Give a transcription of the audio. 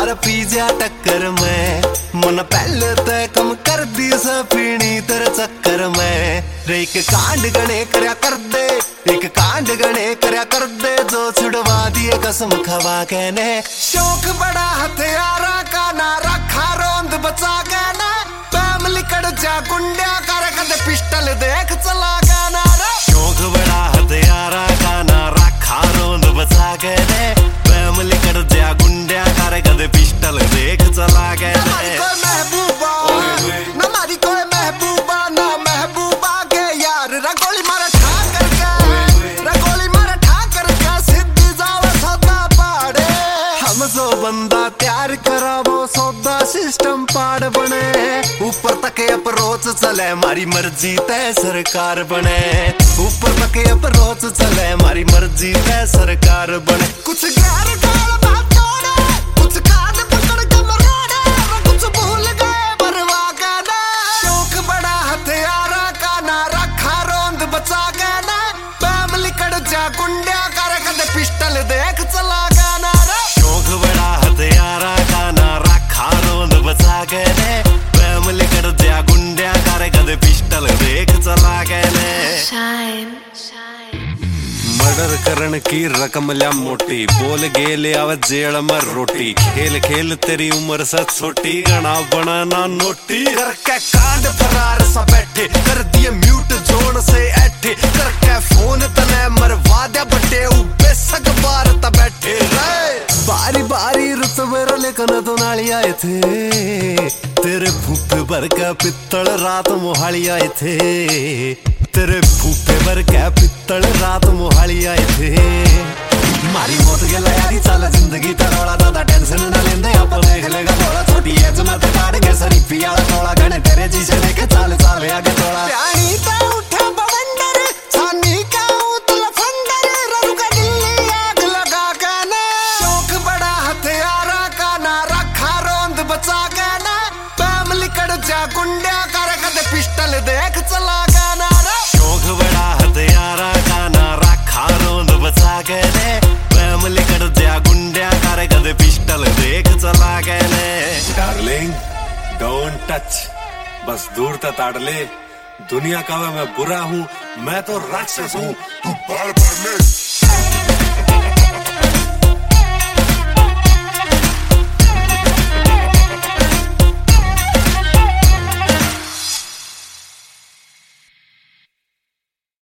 बार P जा टक्कर में, मन पहले तय कम कर दी सपीनी तेरे चक्कर में। रे एक कांड गणे करया कर दे, एक कांड गणे करया कर दे, जो छुड़वा दिए कसम खवा के ने। शौक बड़ा हथियारा का ना रखा रोंद बचा के ने, फैमिली कड़ जा गुंडिया कर कद पिस्टल देख चला के ना रे। शौक बड़ा हथियारा का ना रखा रोंद बचा के ने, फैमिली कड़ जा गुंडिया कर कद पिस्टल देख चला के ने। महबूबा ना मारी कोई महबूबा ना महबूबा के यार, रगोली मारे ठा करके, रगोली मारे ठा करके सिद्धि जावे सौदा पाड़े। हम जो बंदा तैयार करा वो सौदा सिस्टम पाड़ बने, ऊपर तक अप्रोच चले मारी मर्जी तय सरकार बने, ऊपर तक अप्रोच चले मारी मर्जी तय सरकार बने। कुछ गैर गाल बात छोड़े, कुछ कान पकड़ के मरोड़े, कुछ भूल गए परवा का ना। शौक बड़ा हथियारा का ना रखा रोंद बचा के ना, फैमिली कड़ जा गुंडिया कर कद पिस्टल देख चला के ना रे। शौक बड़ा हथियारा का ना रखा रोंद बचा के ने, फैमिली कड़ जा गुंडिया कर कद पिस्टल देख चला के ने। मर्डर करन की रकम ल्या मोटी, बोल गेले आवे जेल में रोटी, खेल खेल तेरी उम्र से छोटी, गणा बनाना नोटी। करके कांड फरार सा बैठे, कर दिए म्यूट जोन से ऐठे, करके फोन तने मरवा दे बटे, बेसक बार ता बैठे रे। बारी बारी रुतबे लेकिन तो नाली आए थे, तेरे फूफे भर का पित्तल रात मोहाली आए थे, तेरे फूफे भर का पित्तल रात मोहाली आए थे। मारी मौत गला यारी चल जिंदगी तरोड़ा, दादा टेंशन न लेंदे आप देख लेगा थोड़ा, छोटी एज में ते काटेंगे शरीफी वाला थोड़ा, गणे तेरे जी से देखे चाल चाल आगे थोड़ा। प्यानी ता उठा बवंडर, छानी का उतल फंडर, ररु का दिल्ली आग लगा के ना। शौक बड़ा हथियारा का ना रखा रोंद बचा के ना, फैमिली कड़ जा गुंडिया कर कद पिस्टल देख चला के ना रे। शौक बड़ा हथियारा का ना रखा रोंद बचा के ने, फैमिली कड़ जा गुंडिया कर कद पिस्टल देख चला के ने। डार्लिंग डोंट टच, बस दूर तक ताड़ ले, दुनिया का मैं बुरा हूँ, मैं तो राक्षस हूँ, तू बार बार में